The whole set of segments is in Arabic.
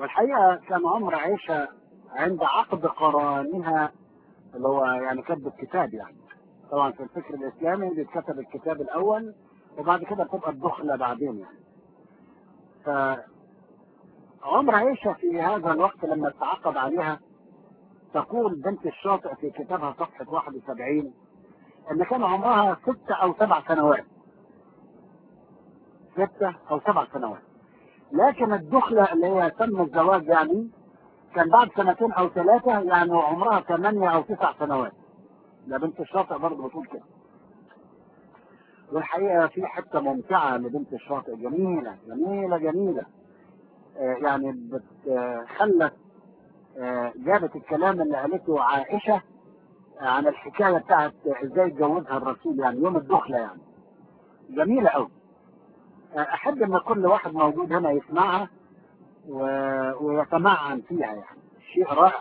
والحقيقة كان عمر عائشة عند عقد قرانها، اللي هو يعني كتب الكتاب يعني. طبعا في الفكر الإسلامي بيتكتب الكتاب الأول وبعد كده بتبقى الدخلة بعدين يعني. فعمر عائشة في هذا الوقت لما تعقد عليها تقول بنت الشاطئ في كتابها صفحة 71 ان كان عمرها 6 أو 7 سنوات. 6 أو 7 سنوات. لكن الدخلة اللي هي تم الزواج يعني كان بعد 2 أو 3، يعني عمرها 8 أو 9 سنوات. ده بنت الشاطئ برضه بتقول كده. والحقيقة في حتة ممتعة لبنت الشاطئ، جميلة جميلة جميلة. يعني خلت جابت الكلام اللي قالته عائشة عن الحكاية بتاعت ازاي اتجوزها الرسول، يعني يوم الدخلة يعني. جميلة قوي. احب ان كل واحد موجود هنا يسمعها ويتمعن فيها، يعني شيء رائع.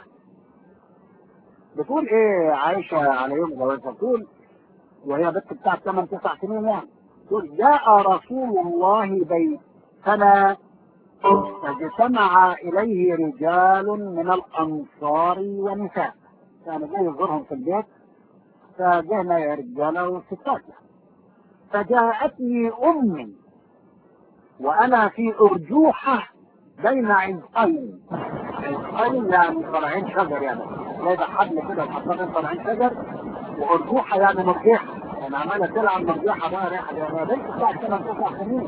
بتقول ايه عائشة على يوم جوازها؟ بتقول وهي بنت بتاعت 8 9 سنين يعني. تقول جاء رسول الله بيتنا فاجتمع إليه رجال من الأنصار ونساء. يعني جاي يزورهم في البيت، فجانا يا رجالة وستات. فجاءتني أمي وأنا في أرجوحة بين عزقين. عزقين يعني فرعين شجر، يعني جايبة حبل كده وحطها فرعين شجر، وأرجوحة يعني مرجيحة، يعني عمالة تلعب مرجيحة بقى رايحة. يعني بنت بتاعت 8 9 سنين،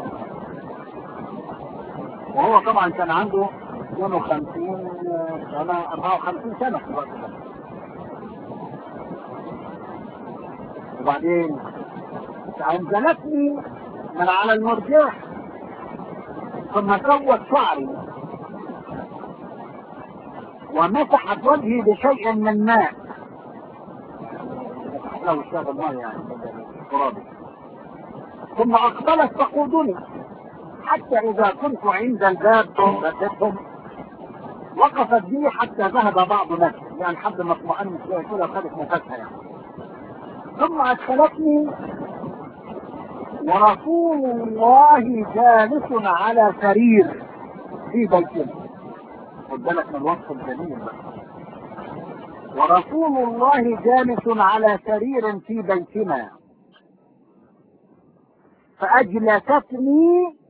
وهو طبعا كان عنده 52 سنة 54 سنة في الوقت ده. وبعدين أنزلتني من على المرجح ثم سوت شعري ومسحت وجهي بشيء من ماء. لو اشتغل ماء يعني ترابي. ثم أقبلت تقودني حتى إذا كنت عند الباب ردتهم وقفت بي حتى ذهب بعض نفسي، يعني حد ما اطمئن شوية كده وخدت نفسها يعني. ثم أدخلتني ورسول الله جالس على سرير في بيتنا. خد بالك من الوصف الجميل ده. ورسول الله جالس على سرير في بيتنا فأجلستني.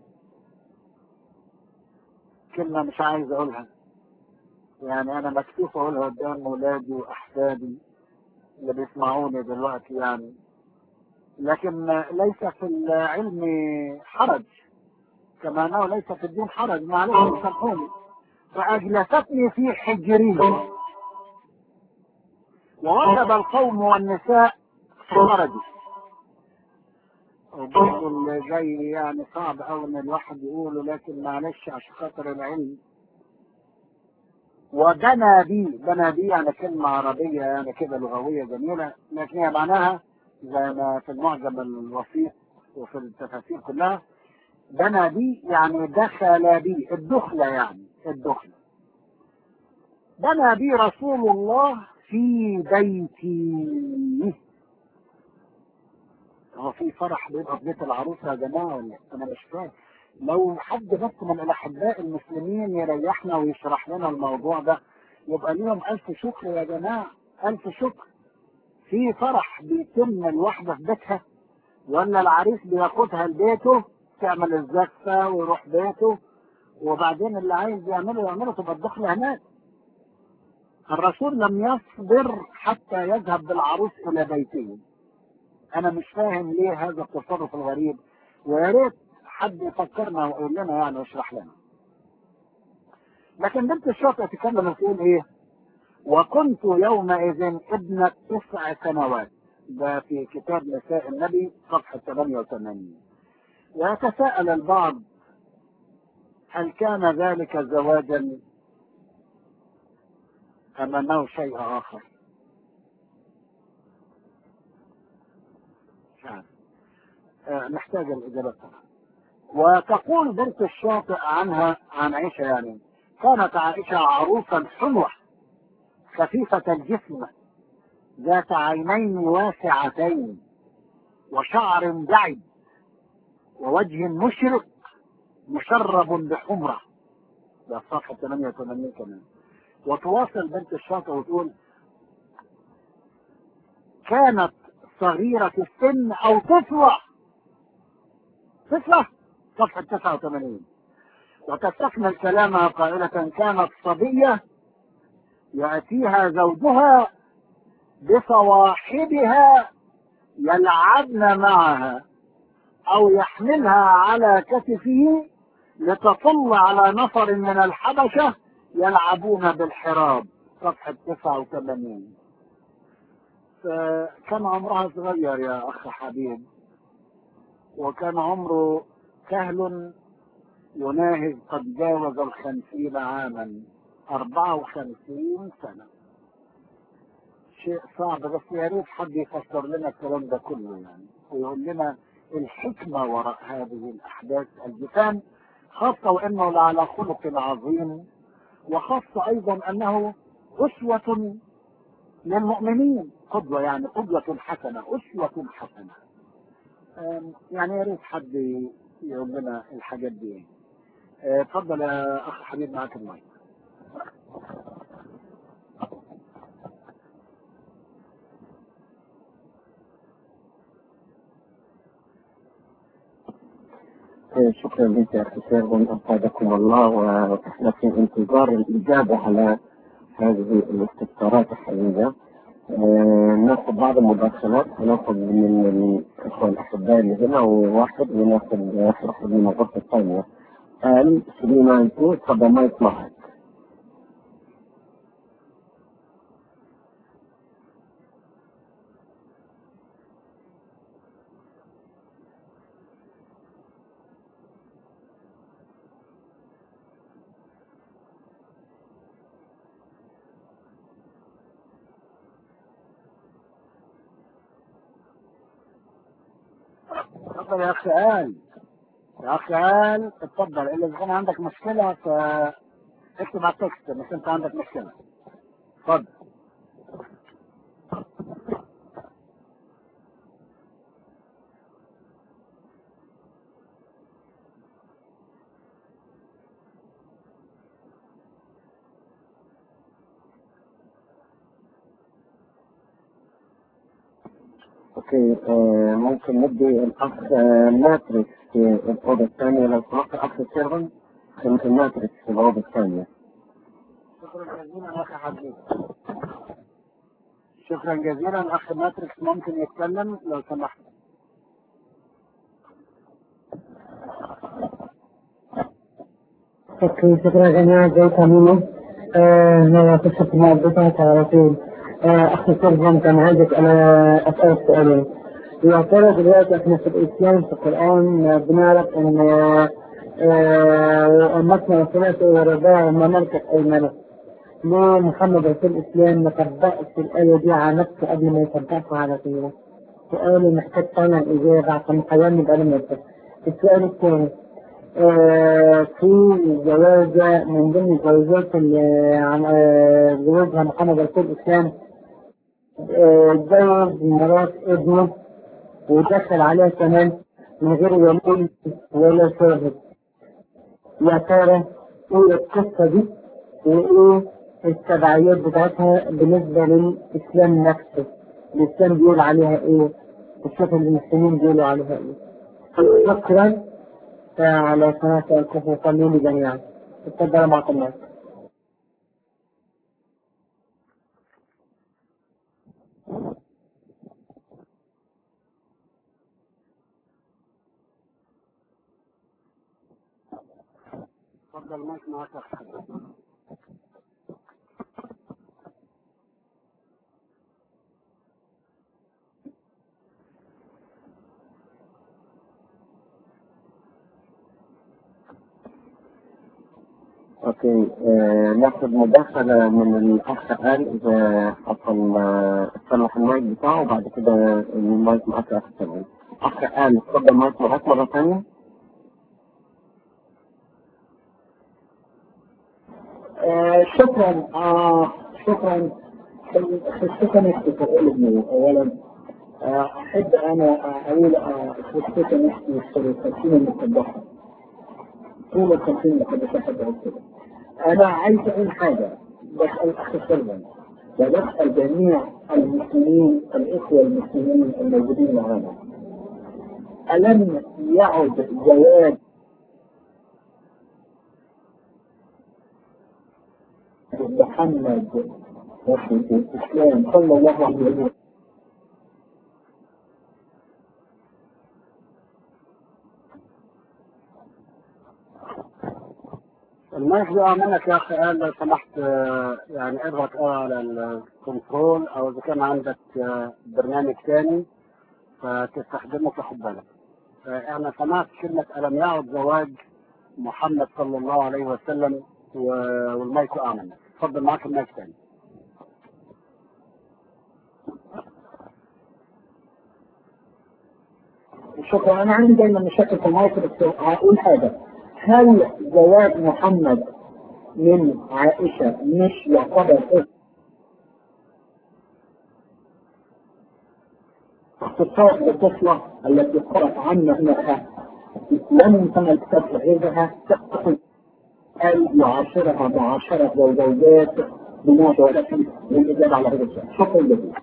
كلمة مش عايز أقولها، يعني أنا مكسوف أقولها قدام أولادي وأحفادي اللي بيسمعوني دلوقتي يعني، لكن ليس في العلم حرج كما أنه ليس في الدين حرج، معلش سامحوني. فأجلستني في حجري ووثب القوم والنساء خرجوا. وبرضه اللي جاي يعني صعب أوي إن الواحد يقوله، لكن معلش عشان خاطر العلم. وبنى بي يعني كلمة عربية يعني كده لغوية جميلة، لكن هي معناها زي ما في المعجم الوسيط وفي التفاسير كلها. بنى بي يعني دخل بي، الدخلة يعني الدخلة. بنى بي رسول الله في بيتي. هو في فرح بيبقى في بيت العروسة يا جماعة ولا أنا مش فاهم؟ لو حد بس من الأحباء المسلمين يريحنا ويشرح لنا الموضوع ده يبقى ليهم ألف شكر يا جماعة، ألف شكر. في فرح بيتم الواحدة في بيتها ولا العريس بياخدها لبيته تعمل الزفة ويروح بيته وبعدين اللي عايز يعمله تبقى الدخلة هناك. الرسول لم يصبر حتى يذهب بالعروس إلى بيته. أنا مش فاهم ليه هذا التصرف الغريب، ويا ريت حد يفكرنا ويقول لنا يعني ويشرح لنا. لكن بنت الشاطئ تتكلم وتقول إيه؟ وكنت يومئذ ابنة 9 سنوات. ده في كتاب نساء النبي صفحة 88. ويتساءل البعض هل كان ذلك زواجا أم أنه شيء آخر؟ نحتاج الإجابة طبعا. وتقول بنت الشاطئ عنها عن عائشة يعني كانت عائشة عروسا حلوة خفيفة الجسم ذات عينين واسعتين وشعر بعيد ووجه مشرق مشرب بحمرة. ده في صفحة 88 كمان. وتواصل بنت الشاطئ وتقول: كانت صغيرة السن أو طفلة، صفحة 89. وتستكمل كلامها قائلة: كانت صبية يأتيها زوجها بصواحبها يلعبن معها أو يحملها على كتفه لتطل على نفر من الحبشة يلعبون بالحراب، صفحة 89. فكان عمرها صغير يا أخ حبيب، وكان عمره كهل يناهز قد جاوز 50 عاما، 54 سنة. شيء صعب، بس يا ريت حد يفسر لنا الكلام ده كله يعني، ويقول لنا الحكمة وراء هذه الأحداث الجسام، خاصة وأنه لعلى خلق عظيم، وخاصة أيضا أنه أسوة للمؤمنين، قدوة يعني، قدوة حسنة، أسوة حسنة. يعني يا ريت حد يقول لنا الحاجات دي. اتفضل يا أخ حبيب، معاك المايك. شكرا لك يا أخي سيرفن، أفادكم الله، ونحن في انتظار الإجابة على هذه الاستفسارات الحقيقة. ناخذ بعض المداخلات، وناخذ من الإخوة الأحباء اللي هنا وواحد، وناخذ واحد من الغرفة الثانية. سليمان تفضل، ما يسمعك. اتفضل يا أخ آل، يا أخ آل اتفضل. إذا كان عندك مشكلة فاكتب على التكست، بس أنت عندك مشكلة. اتفضل. اوكي، ممكن ندي الأخ ماتريكس في الأوضة الثانية لو سمحت. أخ سيرفن، خلينا ماتريكس في الأوضة الثانية. شكرا جزيلا أخ حبيب، شكرا جزيلا. أخ ماتريكس ممكن يتكلم لو سمحت. اوكي، شكرا جميعا. ازيك يا ميمو؟ انا كنت موظفة على طول. اخي سيرفن، كان عايزك انا اسالك سؤالين. يعتبر دلوقتي احنا في الاسلام في القران بنعرف ان امتنا الثلاثة والرباع هم ملكة ايمنه. ليه محمد رسول الاسلام ما طبقش الايه دي على نفسه قبل ما يطبقها على غيره؟ سؤالي محتاج فعلا اجابه عشان حياني بقى لما. السؤال الثاني، في جوازة من ضمن الجوازات اللي عن جوازها محمد رسول الإسلام، اتجوز مرات ابنه ودخل عليها كمان من غير ولي ولا شاهد. يا ترى ايه القصة دي وايه التبعيات بتاعتها بالنسبة للإسلام نفسه؟ الإسلام بيقول عليها ايه؟ الشيخ المسلمين بيقولوا عليها ايه؟ شكرا على قناة الكفر، صلوني جميعا. اتفضل معكم الناس. اتفضل المايك معاك يا أخ حبيب. اوكي، ناخذ مداخلة من الأخ آل إذا حصل تصلح المايك بتاعه، وبعد كده المايك معك يا أخ سليمان. أخ آل اتفضل، المايك معك مرة ثانية. شكرا. شكرا. خصوصا السؤال ابني اولا، احب انا اقول خصوصا نفسي في ال 50 المقدسه، طول ال 50 المقدسه حتى كده. أنا عايز أقول حاجة، بسأل الأخ سلمان وبسأل جميع المسلمين الإخوة المسلمين الموجودين معنا، ألم يعد زواج محمد وفي الإسلام صلى الله عليه وسلم المايك بقى منك يا اخي؟ قال لو سمحت يعني اضغط على الكنترول، او اذا كان عندك برنامج ثاني فتستخدمه تاخد بالك. انا سمعت كلمة ألم يعد زواج محمد صلى الله عليه وسلم والمايك وقع منك. اتفضل معاك المايك ثاني. شكرا. انا عندي دايما مشاكل في المايك، بس هقول حاجة. هل زواج محمد من عائشة مش يعتبر اختصاص للطفلة التي قرأت عنها انها لم تملك غيرها تأخذ أن يعاشرها معاشرة زوجات بموت، ولكن للإجابة على هذا السؤال. شكرا جزيلا.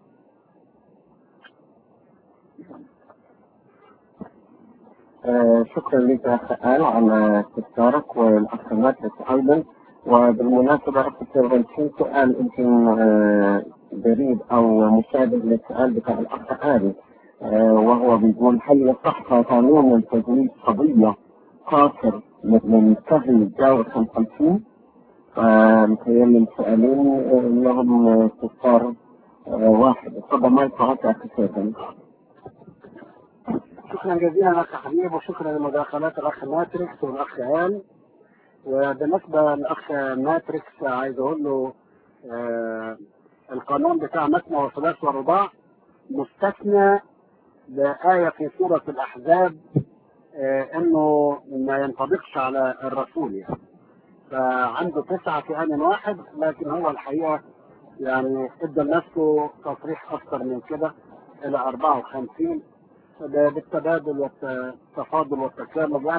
شكرا لك يا أخ آل على استفسارك والأخ ماتريكس أيضا. وبالمناسبة أخ سيرفن في سؤال يمكن جديد أو مشابه للسؤال بتاع الأخ آل، وهو بيقول هل يصح قانون تزويج صبية قاصر من سهل يتجاوز 55؟ فمتهيألي السؤالين لهم استفسار واحد. اتفضل مايك معك يا أخ سيرفن. شكرا جزيلا اخ حبيب، وشكرا لمداخلات الاخ ماتريكس والاخ آل. وبالنسبه للاخ ماتريكس عايز اقول له القانون بتاع مثنى وثلاث ورباع مستثنى بآية في سورة الأحزاب انه ما ينطبقش على الرسول يعني. فعنده 9 في آن واحد، لكن هو الحقيقة يعني ادى لنفسه تصريح اكثر من كده الى 54 بالتبادل والتفاضل والتكامل يعني.